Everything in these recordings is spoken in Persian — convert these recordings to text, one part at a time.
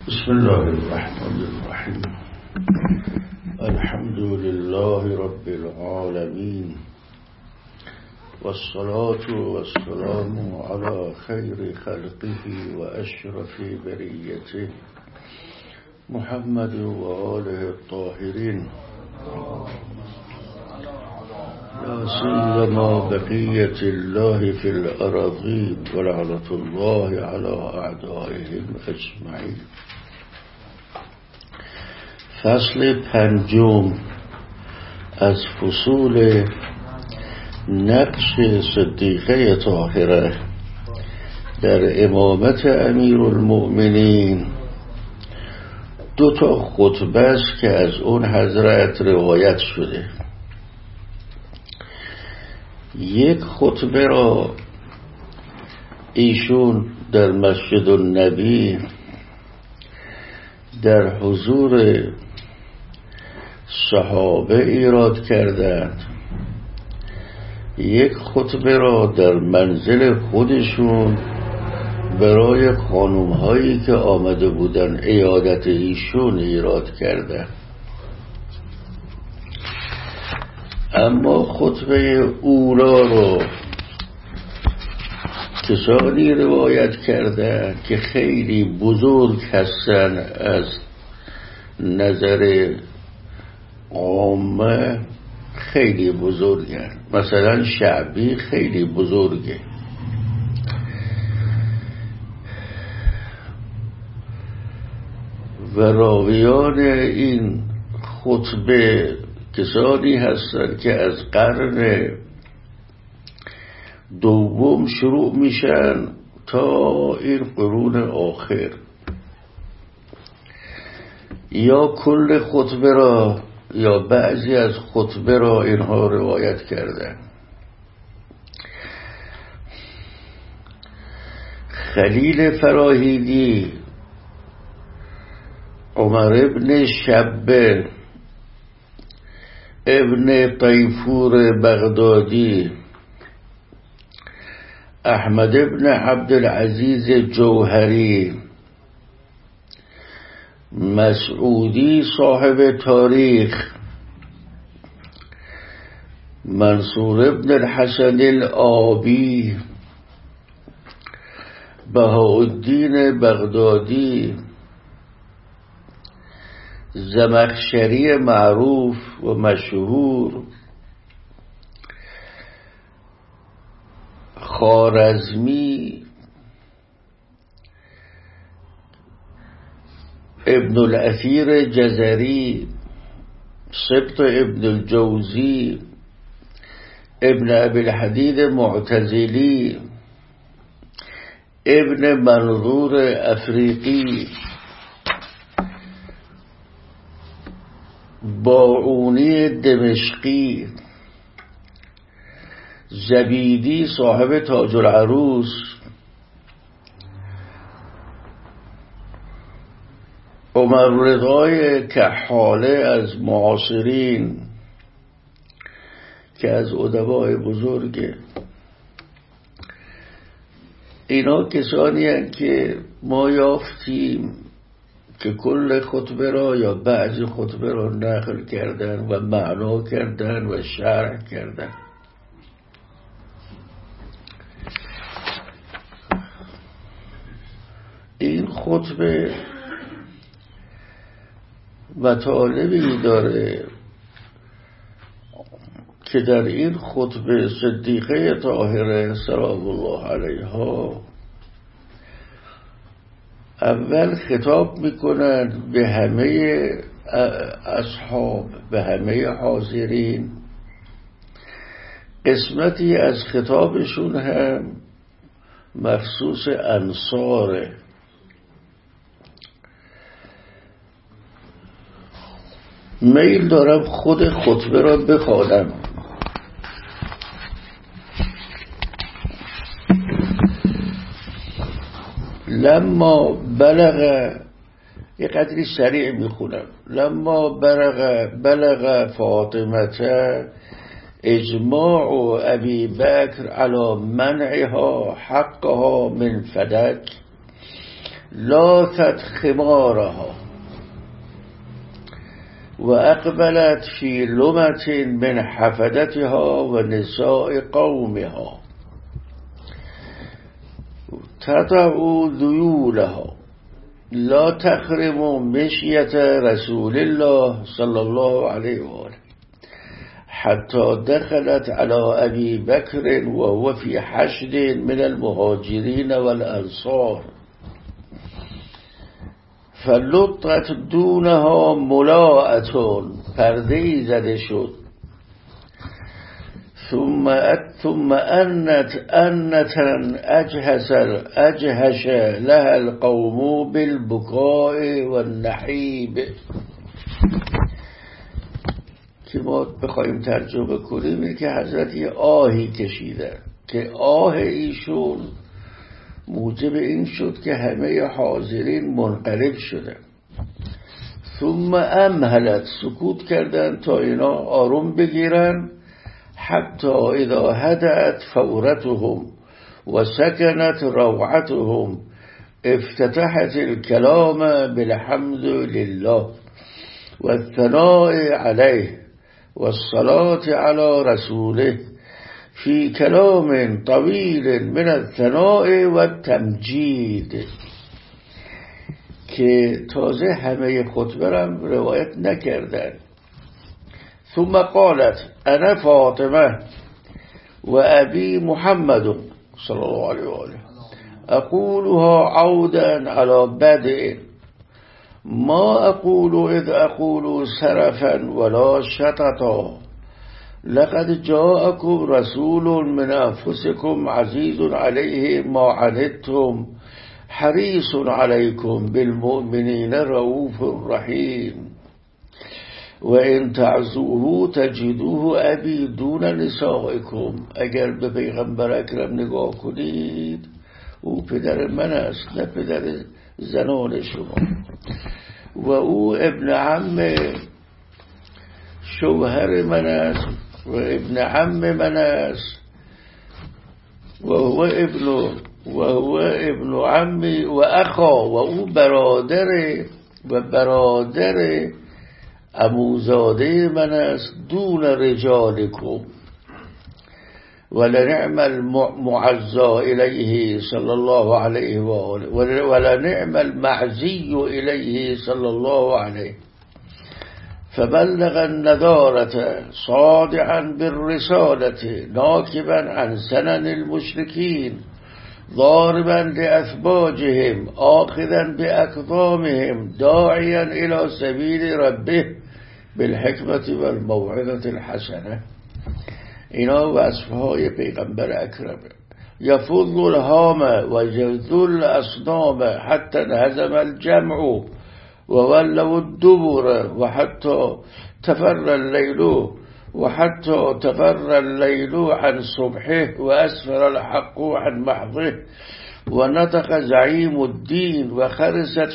بسم الله الرحمن الرحیم. الحمد لله رب العالمین والصلاة والسلام على خیر خلقه و اشرف بریته محمد و آله الطاهرین لا سیما بقیة الله فی الأراضین و لعنة الله على اعدائهم اجمعین. فصل پنجم از فصول نقش صدیقه طاهره در امامت امیر المؤمنین. دو تا خطبه است که از اون حضرت روایت شده. یک خطبه را ایشون در مسجد النبی در حضور صحابه ایراد کردند، یک خطبه را در منزل خودشون برای خانوم‌هایی که آمده بودن عیادت ایشون ایراد کردند. اما خطبه اولا رو کسانی روایت کردن که خیلی بزرگ هستن از نظر عامه، خیلی بزرگن. مثلا شعبی خیلی بزرگه، و راویان این خطبه کسانی هستند که از قرن دوم شروع میشن تا این قرون آخر. یا کل خطبه را یا بعضی از خطبه را اینها روایت کردن. خلیل فراهیدی، عمر ابن شبه، ابن طیفور بغدادی، احمد ابن عبدالعزیز جوهری، مسعودی صاحب تاریخ، منصور ابن الحسن الآبی، بهاءالدین بغدادی، زمخشری معروف و مشهور، خوارزمی، ابن الاثیر جزری، سبط ابن الجوزی، ابن ابی الحدید معتزلی، ابن منظور افریقی، باعونی دمشقی، زبیدی صاحب تاج العروس، عمر رضای کحاله از معاصرین که از ادبای بزرگه. اینا کسانی هستند که ما یافتیم که کل خطبه را یا بعضی خطبه را نقل کردن و معنا کردن و شرح کردن. این خطبه مطالبی داره که در این خطبه صدیقه طاهره سلام الله علیها اول خطاب میکنند به همه اصحاب، به همه حاضرین. قسمتی از خطابشون هم مخصوص انصاره. میل دارم خود خطبه را بخوانم. لما بلغ، یه قدری سریع میخونم. لما بلغ فاطمه اجماع ابی بکر على منعها حقها من فدک لاثت خمارها و اقبلت فی لمت من حفدتها و نساء قومها تطع ذیولها لا تخرم مشیت رسول الله صلی الله علیه و آله حتی دخلت على ابی بکر و هو فی حشد من المهاجرین والانصار فلطت دونها ملاءتون، پرده‌ای زده شد. ثم أنة أجهش لها القوم بالبكاء والنحیب. که ما بخوایم ترجمه کنیم که حضرت یه آهی کشیدن که آه ایشون موجب این شد که همه حاضرین منقلب شدن. ثم امهلت، سکوت کردن تا اینا آروم بگیرن. حتی اذا هدأت فورتهم و سکنت روعتهم افتتحت الكلام بالحمد لله و الثناء علیه و الصلاة علی رسوله فی کلام طویل من الثناء و التمجید. که تازه همه خطبه رم روایت نکردن. ثم قالت انا فاطمه و ابی محمد صلی الله علیه و آله اقولها عودا علی بدء ما اقول اذ اقول سرفا ولا شططا لقد جاءكم رسول من انفسكم عزيز عليه ما عنتم حريص عليكم بالمؤمنين رؤوف رحيم وإن تعزوه تجدوه أبي دون نسائكم. اگر به پیغمبر اکرم نگاه کنید او پدر من است نه پدر زنان شما و او ابن عم شوهر من است و ابن عم من است و هو ابن عمی و اخا و او برادر عموزاده من است دون رجالکم ولنعم المعزى الیه صلی الله علیه و آله ولنعم المعزی الیه صلی الله علیه. فبلغ النذارة صادعا بالرسالة ناكبا عن سنن المشركين ضاربا لأثباجهم آخذا بأكظامهم داعيا إلى سبيل ربه بالحكمة والموعظة الحسنة. اینا وصفهای پیغمبر اکرم. یفض الهام و یذل الاصنام حتی انهزم الجمع وولوا الدبر وحتى تفر الليل عن صبحه وأسفر الحق عن محضه ونطق زعيم الدين وخرست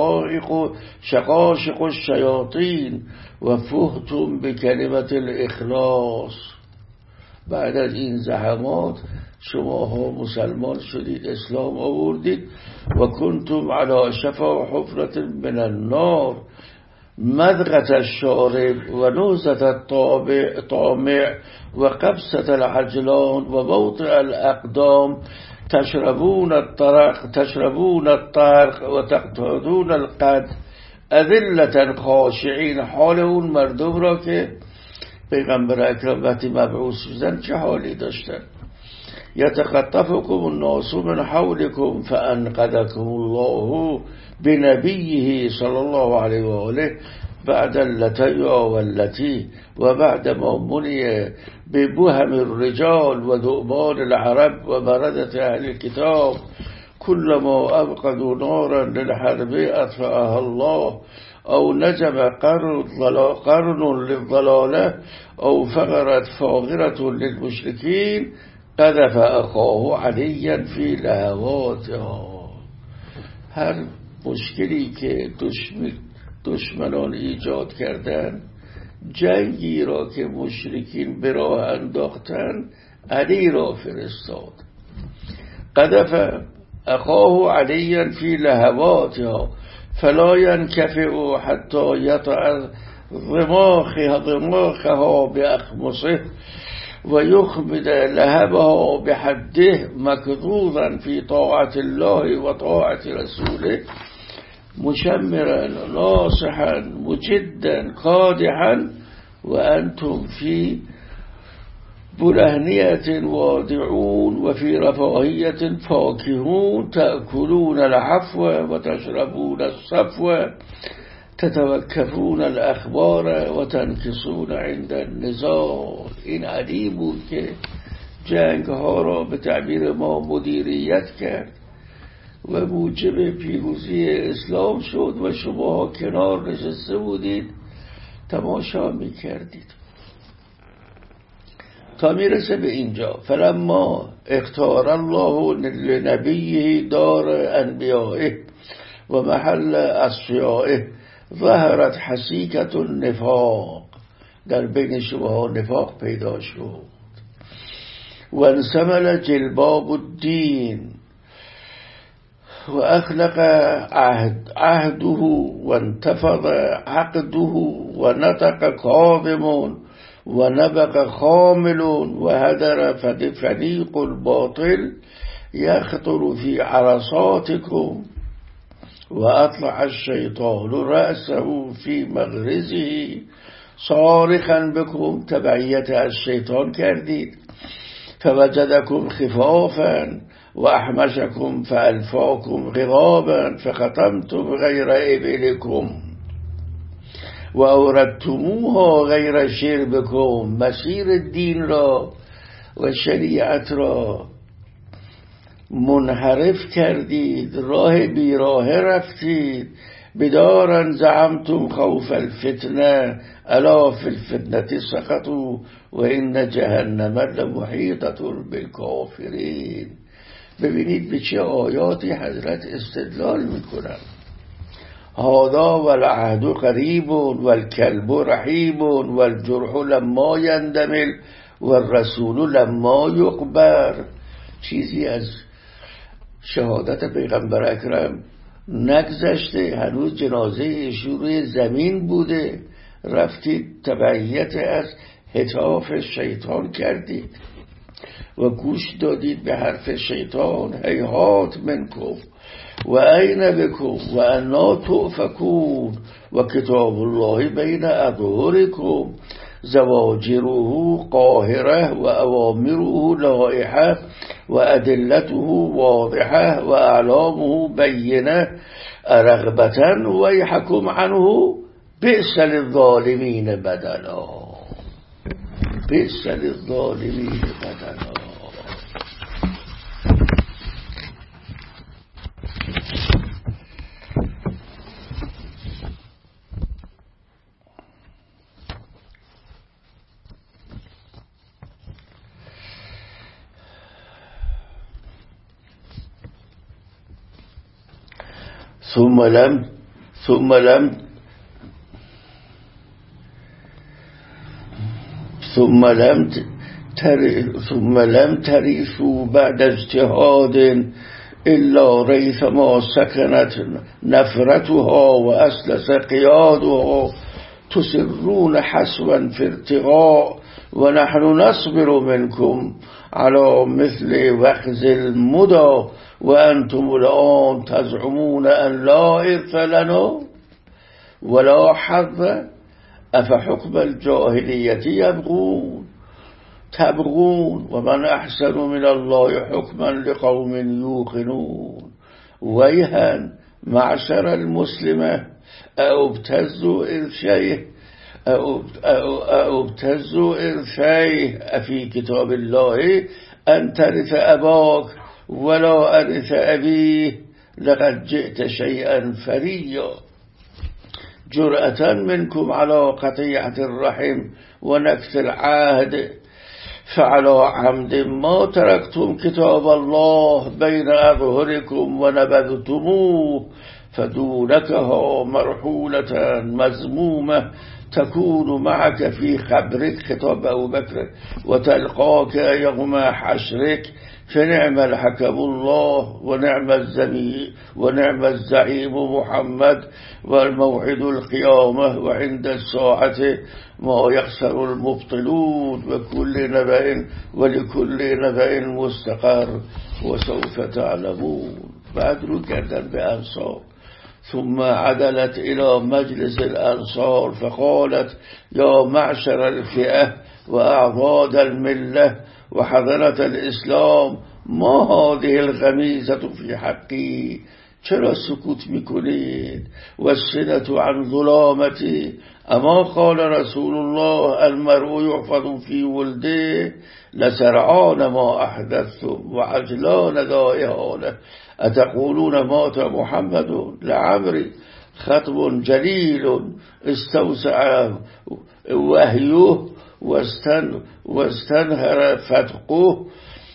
شقاشق الشياطين وفهتم بكلمة الإخلاص. بعد از این زحمات شماها مسلمان شدید، اسلام آوردید و کنتم علی شفا حفرة من النار مدغة الشارب و نوزة الطامع و قبسة العجلان و موطئ الأقدام تشربون الطرق و تقتادون القد اذلة خاشعین. حال اون مردم را که پیغمبر اکرم وقتی مبعوث شدن چه حالی داشتن؟ یتخطفکم الناس من حولکم فانقذکم الله بنبیه صلی الله علیه و آله بعد اللتیا واللتی و بعد ما منی ببهم الرجال و ذؤبان العرب و مردت اهل الكتاب كلما ابقدوا نارا للحرب اطفأها الله او نجم قرن للضلاله او فغرت فاغرة للمشركين قذف اخاه علیا فی لهواتها. هر مشکلی که دشمنان ایجاد کردن، جنگی را که مشرکین به راه انداختن، علی را فرستاد. قذف أخاه عليا في لهواتها فلا ينكفئ حتى يطأ ضماخها بأخمصه ويخمد لهبها بحده مكذوبا في طاعة الله وطاعة رسوله مشمرا ناصحا مجدا قادحا وأنتم في بلهنية وادعون وفي رفاهية فاكهون تأكلون العفو وتشربون الصفو تتوکفون الأخبار وتنکسون عند النزاع. این علی بود که جنگ ها را به تعبیر ما مدیریت کرد و موجب پیروزی اسلام شد و شما کنار نشسته بودید تماشا می کردید تا میرسه به اینجا. فلما اختار الله لنبیه دار انبیائه و محل اصفیائه ظهرت حسیکت النفاق، در بین شما نفاق پیدا شد. و انسمل جلباب الدین و اخلق عهده و انتفض عقده و نطق کاظم و نبق خامل و هدر فریق الباطل یخطر فی عرصاتکم و اطلع الشیطان رأسه فی مغرزه صارخا بكم، تبعیت از شیطان کردید. فوجدكم خفافا و احمشكم فالفاكم غضابا فختمتم غیر ابلكم و اوردتموها غیر شربكم، مسیر دین را و شریعت را منحرف کردید، راه بیراه رفتید. بدارا زعمتم خوف الفتنه الا فی الفتنه سقطوا و ان جهنم لمحیطة بالکافرین. ببینید به چه آیاتی حضرت استدلال میکنن. هذا والعهد قریب والکلب رحیب والجرح لما یندمل والرسول لما یقبر. چیزی از شهادت پیغمبر اکرم نگذشته، هنوز جنازه ایشون روی زمین بوده، رفتید تبعیت از هتاف شیطان کردید و گوش دادید به حرف شیطان. هیهات منکم و این بکم و انا تؤفکون و کتاب الله بین اظهرکم زواجره قاهره و اوامره لائحه و ادلته واضحه و اعلامه بینه رغبتا و یحکم عنه بئس للظالمین بدلا. بئس للظالمین بدلا. ثم لم ترثوا بعد اجتهاد الا ريث ما سكنت نفرتها واسلس قيادها تسرون حسوا في ارتغاء ونحن نصبر منكم على مثل وخز المدى وأنتم الآن تزعمون أن لا إرث لنا ولا حظ أفحكم الجاهلية تبغون ومن أحسن من الله حكما لقوم يوقنون. ويها معشر المسلمة أبتزوا إرثيه أفي كتاب الله أن ترث أباك ولا أرث أبيه لقد جئت شيئا فريا. جرأة منكم على قطيعة الرحم ونكث العهد فعلى عمد ما تركتم كتاب الله بين أظهركم ونبذتموه فدونكها مرحولة مذمومة تكون معك في خبرك، خطاب أبو بكر، وتلقاك يوم حشرك، فنعم الحكم الله ونعم الزعيم محمد، والموعد القيامة، وعند الساعة ما يخسر المبطلون، ولكل نبأ مستقر وسوف تعلمون. بعد رو کردن به انصار. ثم عدلت إلى مجلس الأنصار فقالت يا معشر الفئة وأعضاد الملة وحضرة الإسلام، ما هذه الغمیزة في حقی، چرا سکوت میکنید؟ والسنة عن ظلامتی، اما قال رسول الله المرء يحفظ في ولده لسرعان ما أحدثتم وعجلان ضائعانه، أتقولون مات محمد لعمري خطب جليل استوسع وهيه واستنهر فتقه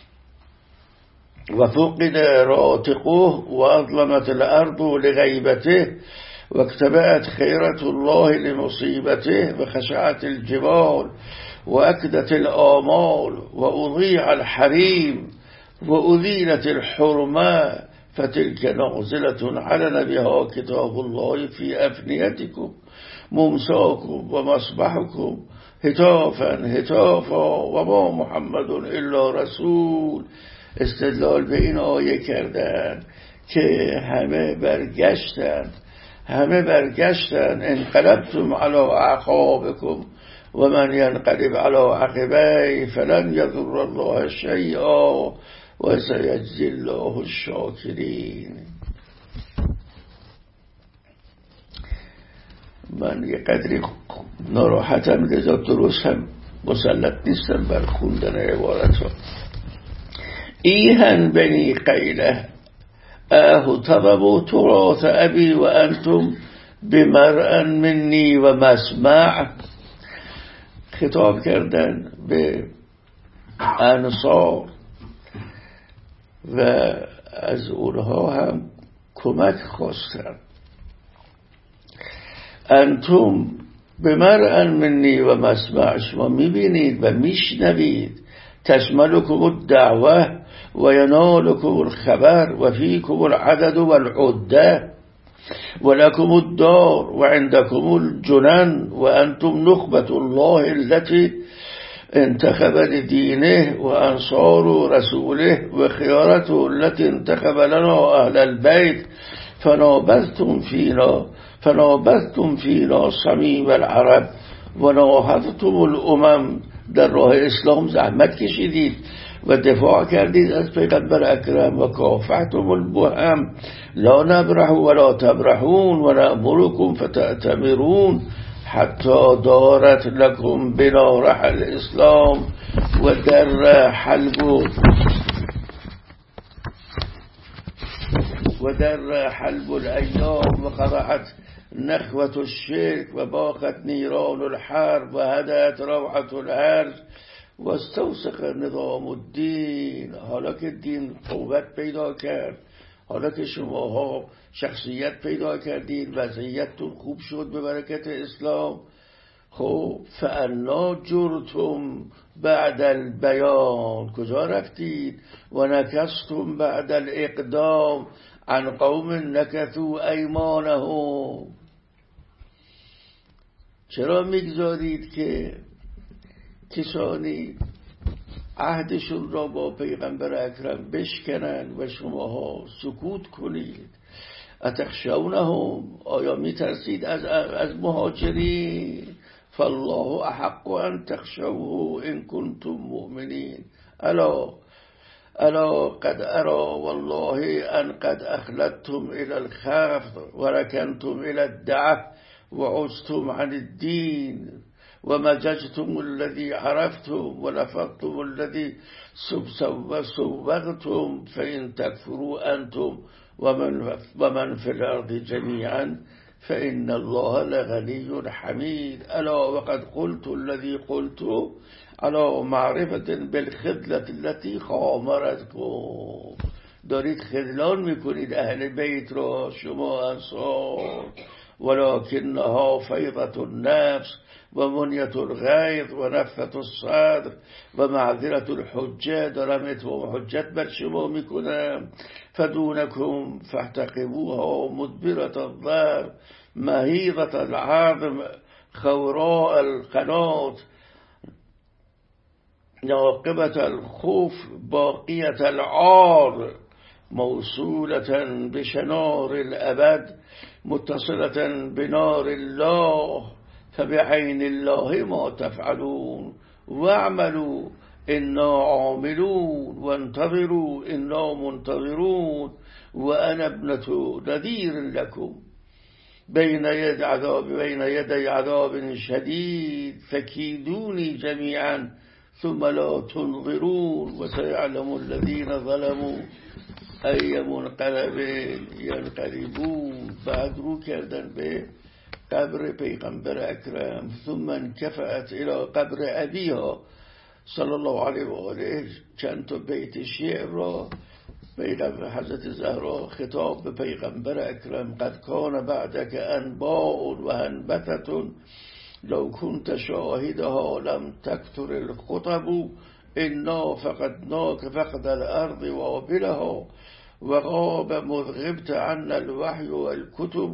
وفقد راتقه وأظلمت الأرض لغيبته واكتبأت خيرة الله لمصيبته وخشعت الجبال وأكدت الآمال وأضيع الحريم وأذيلت الحرمة، فتلك نازلة علن بها كتاب الله في أفنيتكم ممساكم ومصبحكم هتافا وما محمد إلا رسول. استدلال به این آیه کردن که همه برگشتن انقلبتم على اعقابكم و من ینقلب على عقبیه فلن یضر الله شیئا و سیجزی الله الشاکرین. من یه قدری ناراحتم، لذا درست هم مسلط نیستم بر خوندن عبارت ها. ایهن بنی قیله اهتبوا تراث ابی و انتم بمرء منی و مسمع. خطاب کردن به انصار و از اونها هم کمک خواستن. انتم بمرء منی و مسمع، شما میبینید و میشنوید، تشملكم الدعوه و ینالكم الخبر و فیکم العدد و العده ولكم الدار وعندكم الجنن وأنتم نخبة الله التي انتخب لدينه وأنصار رسوله وخيارته التي انتخب لنا أهل البيت، فنابذتم فينا صميم العرب وناهضتم الأمم. در راه اسلام زحمت کشیدید و دفاع کردید از پیغمبر اکرم و کافحتم البهم لا نبرح ولا تبرحون و نأمركم فتأتمرون حتی دارت لكم بنا رحل الاسلام و در حلب الایام و قرعت نخوة الشرك و باقت نیران الحرب و هدت روعة الارض و استوسق نظام الدین. حالا که دین قوت پیدا کرد، حالا که شماها شخصیت پیدا کردید، وضعیتتون خوب شد به برکت اسلام، خب فانا جرتم بعد البیان، کجا رفتید؟ و نکستم بعد الاقدام عن قوم نکثوا ایمانهم، چرا میگذارید که کسانی عهدشون را با پیغمبر اکرم بشکنن و شماها سکوت کنید؟ اتخشونهم، آیا میترسید از مهاجرین؟ فالله احق ان تخشوه ان کنتم مؤمنین. الا قد ارى والله ان قد اخلدتم الى الخفض وركنتم الى الدعه وعجتم عن الدين ومججتم الذي عرفتم ولفظتم الذي سوغتم فإن تكفروا أنتم ومن في الأرض جميعا فإن الله لغني حميد. ألا وقد قلت الذي قلت على معرفة بالخذلة التي خامرتكم. دارید خذلان میکنید اهل بیت را شما انصار. ولکنها فیضة النفس و منیت الغیظ و نفثة الصدر و معذرة الحجه. دارم اتمام حجت بر شما میکنم. فدونکم فاحتقبوها مدبرة الظهر مهیضة العظم خوراء القنات ناقبة الخوف باقية العار موصولة بشنار الأبد متصلة بنار الله فبعين الله ما تفعلون واعملوا إنا عاملون وانتظروا إنا منتظرون وأنا ابنة نذير لكم بين يدي عذاب شديد فكيدوني جميعا ثم لا تنظرون وسيعلم الذين ظلموا أي منقلب ينقلبون. بعد رو کردن به قبر پیغمبر اکرم. ثم انکفأت الى قبر ابیها صلی الله علیه و آله. چند تا بیت شعر را پیغمبر حضرت زهرا خطاب به پیغمبر اکرم. قد کان بعدک انباء و هنبتة لو كنت شاهدها لم تكثر الخطب إنا فقدناك فقد الأرض وابلها وغاب مذغبت عنا الوحي والكتب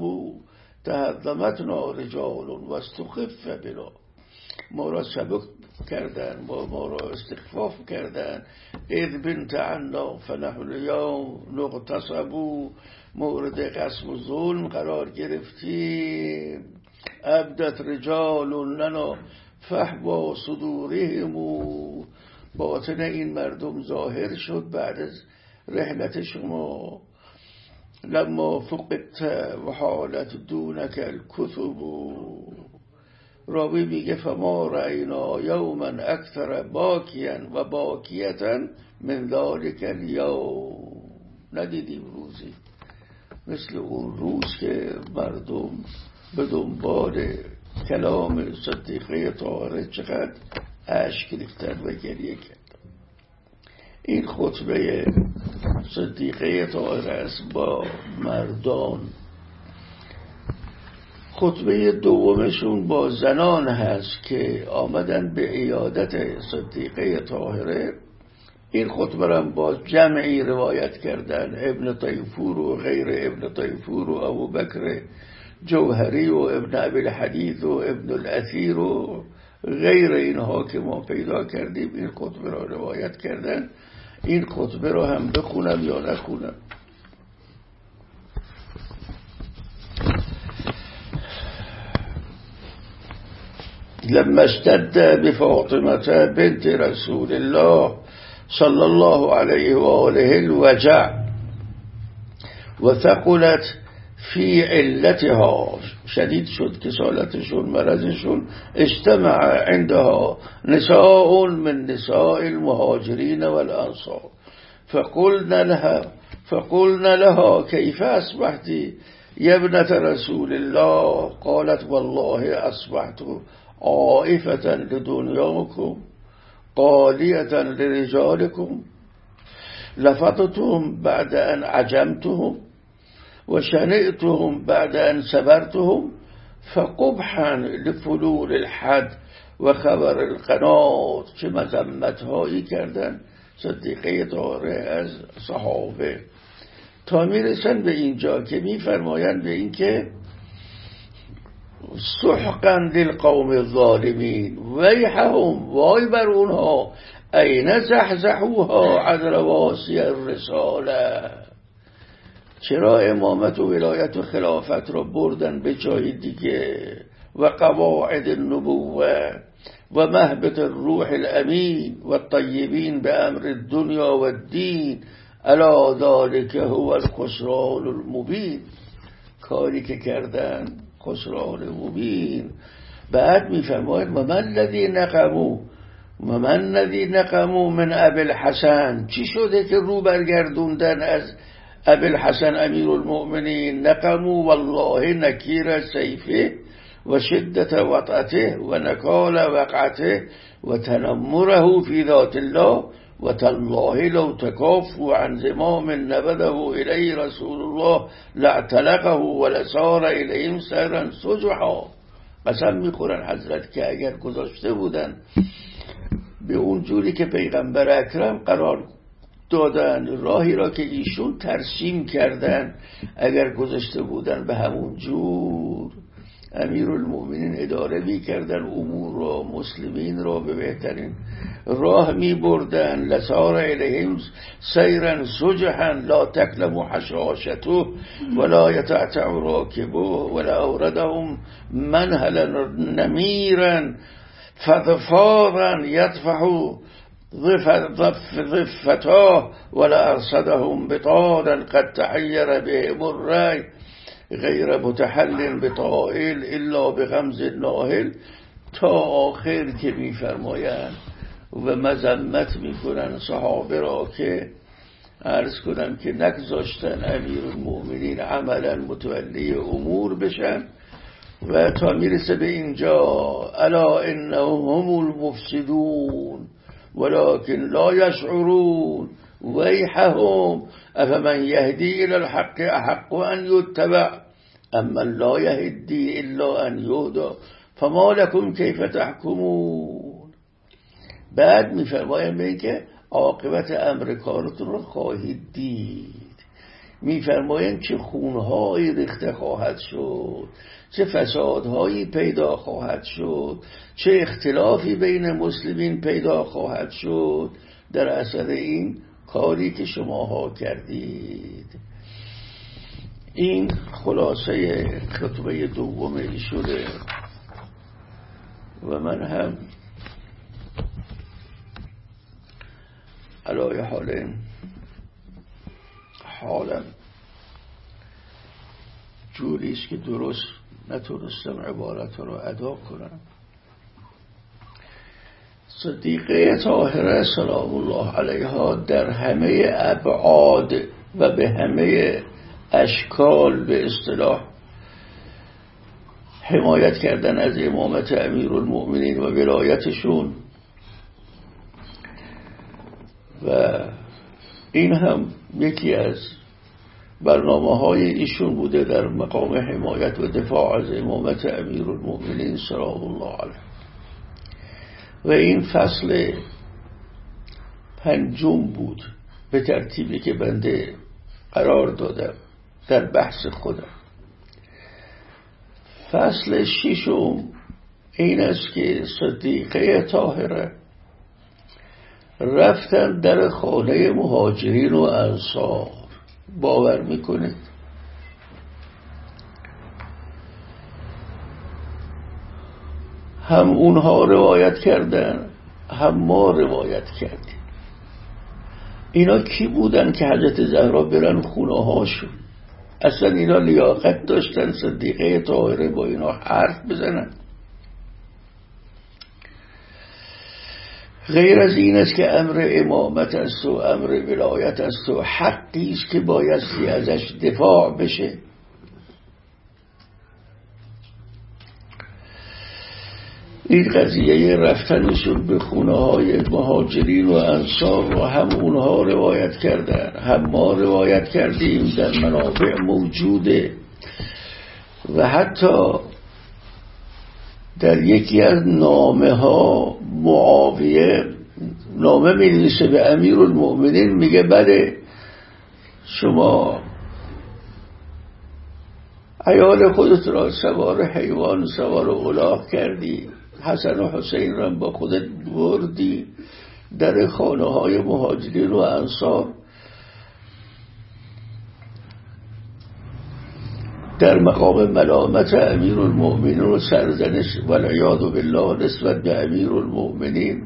تهضمتنا رجال واستخف بنا. ما را سبک کردن، ما را استخفاف کردن. اذ بنت عنا فنحن اليوم نغتصب. مورد قسم و ظلم قرار گرفتیم. ابدت رجال لنا فحوا صدورهم. باطن این مردم ظاهر شد بعد از رحلت شما. لما فقدت و حالت دونک الکتب. راوی میگه فما رأینا یوما اکثر باکیا و باکیتا من ذلک الیوم. ندیدیم روزی مثل اون روز که مردم به دنبال کلام صدیقه طاهره چقدر اشک ریختن و گریه کردن. این خطبه صدیقه طاهره است با مردان. خطبه دومشون با زنان هست که آمدن به عیادت صدیقه طاهره. این خطبه را با جمعی روایت کردن. ابن طیفور و غیر ابن طیفور و ابو بکر جوهری و ابن ابی الحدیث و ابن الاثیر و غیر اینها که ما پیدا کردیم این خطبه را روایت کردن. این خطبه را هم بخونم یا نخونم؟ لما اشتد بفاطمة بنت رسول الله صلى الله عليه وآله الوجع وثقلت في علتها. شدید شد کسالتشون، مرضشون. اجتمع عندها نساء من نساء المهاجرين والأنصار فقلنا لها كيف أصبحت يا ابنة رسول الله؟ قالت والله أصبحت عائفة لدنياكم قالية لرجالكم لفظتهم بعد أن عجمتهم وشنئتهم بعد أن سبرتهم فقبحا لفلول الحد و خبر القنات. چه مذمت‌هایی کردن صدیقه طاهره از صحابه تا میرسن به اینجا که میفرمایند به این که سحقا للقوم الظالمین ویحهم، وای بر اونها، این زحزحوها عن رواسی الرساله. چرا امامت و ولایت و خلافت را بردن به جای دیگه و قواعد النبوه و مهبط الروح الامین و الطیبین به امر الدنیا و الدین الا ذلك هو الخسران المبین. کاری که کردن خسران مبین. بعد میفرماید و من الذی نقموا من ابی الحسن. چی شده که رو برگردوندن از ابی الحسن امیر المؤمنین؟ نقموا والله نکیر سیفه و شدت وطعته و نکال وقعته و تنمره فی ذات الله و تالله لو تکافوا عن زمام نبذه الیه رسول الله لاعتلقه ولسار الیهم سیرا سجحا. قسم میخورن حضرت که اگر گذاشته بودن به اون جوری که پیغمبر اکرم قرار دادن، راهی را که ایشون ترسیم کردن، اگر گذاشته بودن به همون جور امیرالمؤمنین اداره می کردن امور را، مسلمین را به بهترین راه می بردن. لسار الیهم سیرا سجحا لا تکلم حشاشته ولا یتعتع راکبه ولا اوردهم منهلا نمیرا فظفارا یدفع ضفتاه ولا ارصدهم بطالا قد تحیر بهم الرأی غیر متحل بطائل الا بغمز ناهل، تا آخر که میفرمایند و مذمت میکنن صحابه را که عرض کنم که نگذاشتن امیرالمؤمنین عملا متولی امور بشن، و تا میرسه به اینجا الا انهم هم المفسدون ولكن لا يشعرون ويحهم افمن يهدي الى الحق احق ان يتبع اما لا يهدي الا ان يهدى فما لكم كيف تحكمون. بعد میفرمایم که عاقبت امر کارتون رو خواهید دید. میفرمایم چه خونهایی ریخته خواهد شد، چه فسادهایی پیدا خواهد شد، چه اختلافی بین مسلمین پیدا خواهد شد در اثر این کاری که شماها کردید. این خلاصه خطبه دوم ایشونه و من هم علای حالم جوریست که درست نتونستم عبارت رو ادا کنم. صدیقه طاهره سلام الله علیها در همه ابعاد و به همه اشکال به اصطلاح حمایت کردن از امامت امیرالمؤمنین و ولایتشون، و این هم یکی از برنامه‌های ایشون بوده در مقام حمایت و دفاع از امامت امیرالمؤمنین سلام الله علیه. و این فصل پنجم بود به ترتیبی که بنده قرار دادم در بحث خودم. فصل ششم این است که صدیقه طاهره رفتن در خانه مهاجرین و انصار. باور میکنید هم اونها روایت کردن هم ما روایت کردیم. اینا کی بودن که حضرت زهرا برن خونه هاشون؟ اصلا اینا لیاقت داشتن صدیقه طاهره با اینا حرف بزنن؟ غیر از این است که امر امامت است و امر ولایت است و حقی است که بایستی ازش دفاع بشه. این قضیه رفتنشون به خونه های مهاجرین و انصار و هم اونها روایت کردن هم ما روایت کردیم، در منابع موجوده. و حتی در یکی از نامه ها معاویه نامه می نویسه به امیرالمؤمنین، میگه بله شما عیال خودت را سوار حیوان سوار الاغ کردی، حسن و حسین را با خودت بردی در خانه های مهاجرین و انصار، در مقام ملامت امیرالمؤمنین و سرزنش والعیاذ بالله نسبت به امیرالمؤمنین.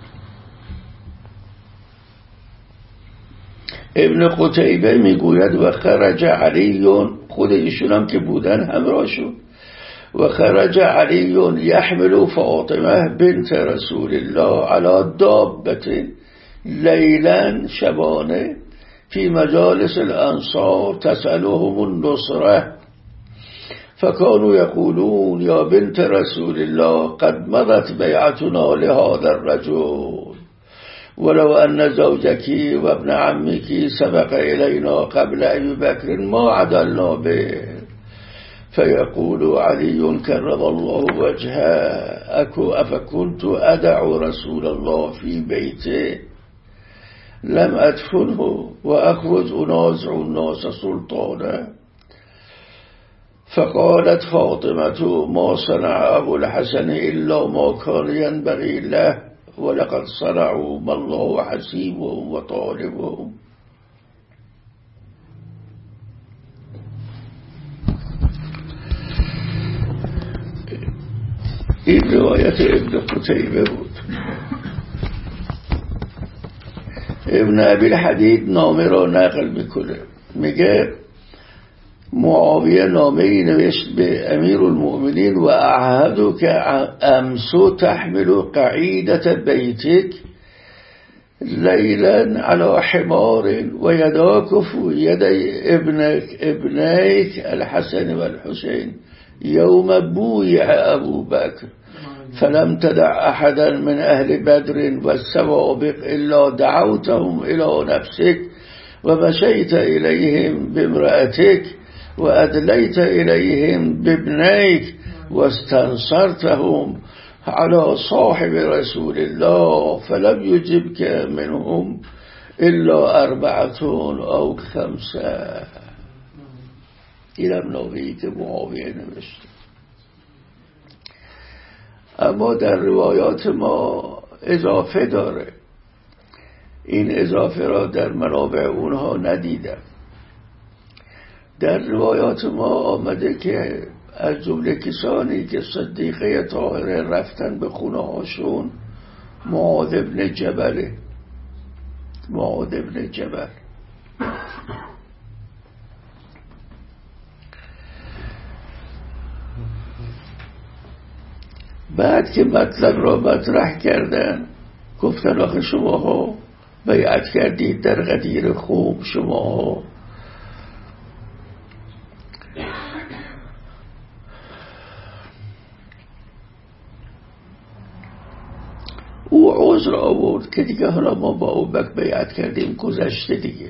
ابن قتیبه میگوید و خرج علی، خود ایشون هم که بودن همراهشون، و خرج علی یحمل فاطمه بنت رسول الله علی دابة لیلا شبانه فی مجالس الانصار تسألهم النصره فكانوا يقولون يا بنت رسول الله قد مضت بيعتنا لهذا الرجل ولو أن زوجك وابن عمك سبق إلينا قبل أبي بكر ما عدلنا به. فيقول علي كرم الله وجهه أفكنت أدع رسول الله في بيته لم أدفنه وأخرج أنازع الناس سلطانا. فقالت فاطمة ما صنع أبو الحسن إلا ما كان ينبغي له ولقد صنعوا ما الله حسيبهم وطالبهم. این روایت ابن قتیبه بود. ابن ابی الحدید نامه را نقل میکنه، میگه معاویه نامه ای نوشت به امیر المؤمنین و اعهدو که امسو تحمل قعیدت بیتک لیلا على حمار و یداک فی یدی ابنیک الحسن والحسین يوم بويع أبو بكر فلم تدع أحدا من أهل بدر والسوابق إلا دعوتهم إلى نفسك ومشيت إليهم بامرأتك وأدليت إليهم بابنيك واستنصرتهم على صاحب رسول الله فلم يجبك منهم إلا 4 أو 5. اینم نامه‌ای که معاویه نوشته. اما در روایات ما اضافه داره. این اضافه را در منابع اونها ندیدم. در روایات ما آمده که از جمله کسانی که صدیقه طاهره رفتن به خونه هاشون معاذ بن جبل. بعد که مطلب را مطرح کردن گفتن آخه شماها بیعت کردید در غدیر خوب، شماها او عذر آورد که دیگه حالا ما با ابوبکر بیعت کردیم گذشته دیگه.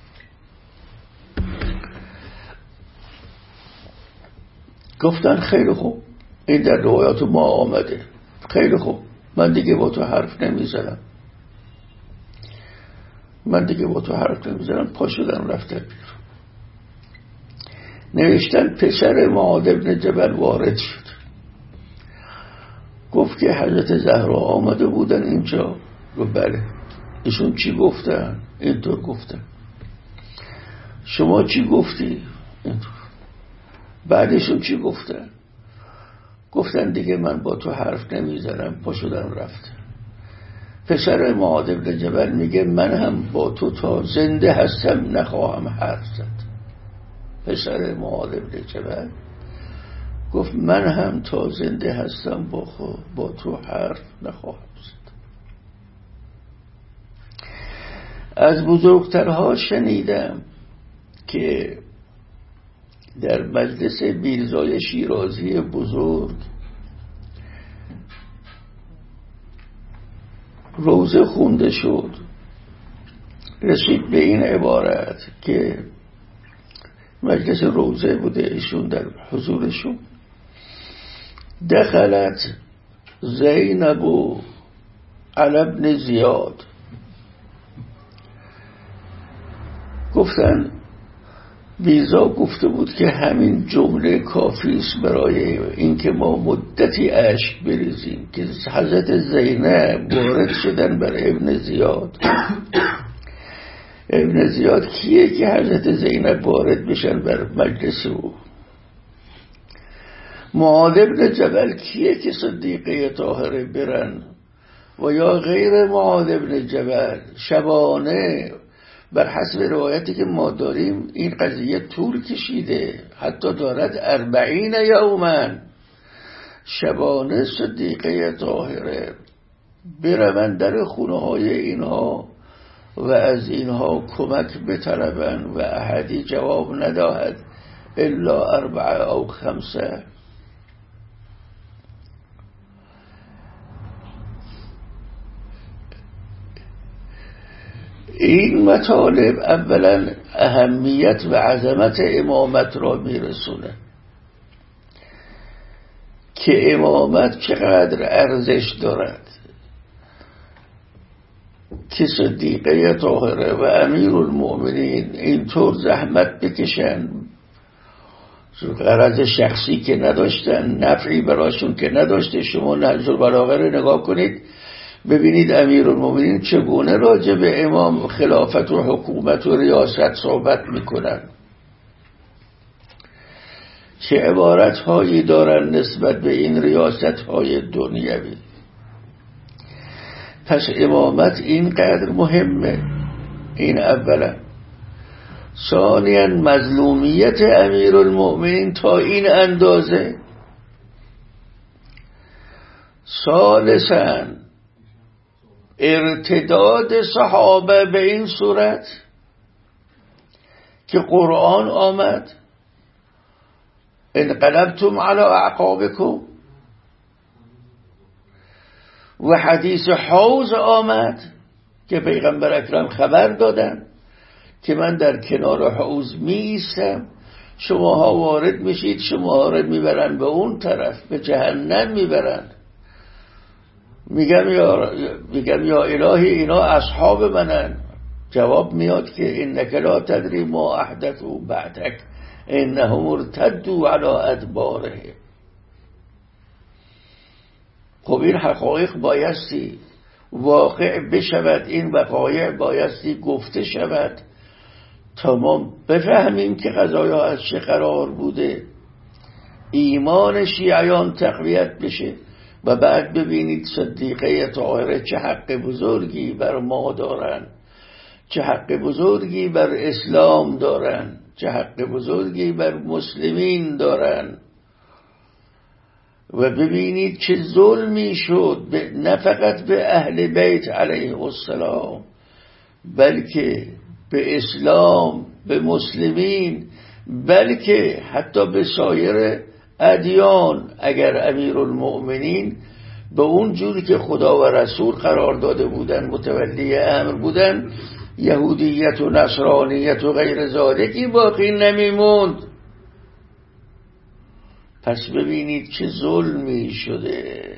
گفتن خیلی خوب، این در روایات ما آمده، خیلی خوب، من دیگه با تو حرف نمیزنم. پا شدن رفتن بیرون. نوشتن پسر معاذ بن جبل وارد شد، گفت که حضرت زهرا آمده بودن اینجا. گفت بله. ایشون چی گفتن؟ اینطور گفتن. شما چی گفتی؟ اینطور. بعدشون چی گفتن؟ گفتن دیگه من با تو حرف نمیزنم. پا شدن رفت. پسر معاذ بن جبل میگه من هم با تو تا زنده هستم نخواهم حرف زد. پسر معاذ بن جبل گفت من هم تا زنده هستم با تو حرف نخواهم زد. از بزرگترها شنیدم که در مجلس میرزای شیرازی بزرگ روزه خونده شد، رسید به این عبارت که مجلس روزه بوده، ایشون در حضورشون، دخلت زینب علی ابن زیاد. گفتن میرزا گفته بود که همین جمله کافی است برای اینکه ما مدتی اشک بریزیم که حضرت زینب وارد شدن بر ابن زیاد. ابن زیاد کیه که حضرت زینب وارد بشن بر مجلس او؟ معاذ بن جبل کیه که صدیقه طاهره برن؟ و یا غیر معاذ بن جبل شبانه بر حسب روایتی که ما داریم این قضیه طول کشیده، حتی دارد 40 یوما شبانه صدیقه طاهره برون در خونه های اینها و از اینها کمک بطلبن و احدی جواب نداهد الا 4 او 5. این مطالب اولا اهمیت و عظمت امامت را میرسونه که امامت چقدر ارزش دارد، که صدیقه طاهره و امیرالمؤمنین اینطور زحمت بکشن، غرض شخصی که نداشتن، نفعی براشون که نداشته. شما نهج البلاغه رو نگاه کنید ببینید امیرالمؤمنین چگونه راجع به امام خلافت و حکومت و ریاست صحبت میکنن، چه عبارت هایی دارن نسبت به این ریاست های دنیوی. پس امامت اینقدر مهمه. این اولا. ثانیاً مظلومیت امیرالمؤمنین تا این اندازه. ثالثاً ارتداد صحابه به این صورت که قرآن آمد انقلبتم علی اعقابکم و حدیث حوض آمد که پیغمبر اکرم خبر دادن که من در کنار حوض می ایستم، شماها وارد میشید، شماها رو میبرن به اون طرف، به جهنم میبرن. میگم یا الهی اینا اصحاب منن. جواب میاد که انک لا تدری ما احدثوا بعدک انهم ارتدوا علی ادبارهم. خب این حقایق بایستی واقع بشود، این وقایع بایستی گفته شود تا ما بفهمیم که قضایا از چه قرار بوده، ایمان شیعیان تقویت بشه و بعد ببینید صدیقه طاهره چه حق بزرگی بر ما دارن، چه حق بزرگی بر اسلام دارن، چه حق بزرگی بر مسلمین دارن. و ببینید چه ظلمی شد نه فقط به اهل بیت علیه السلام بلکه به اسلام، به مسلمین، بلکه حتی به سایر ادیان. اگر امیرالمؤمنین به اون جوری که خدا و رسول قرار داده بودن متولی امر بودن، یهودیت و نصرانیت و غیر ذالکی باقی نمیموند. پس ببینید چه ظلمی شده.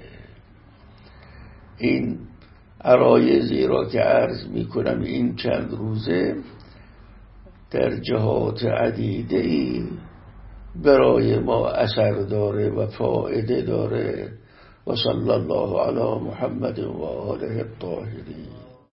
این عرایضی را که عرض می کنم این چند روزه در جهات عدیده‌ای برای ما اثر داره و فایده داره. و صلی الله علی محمد و آله الطاهرین.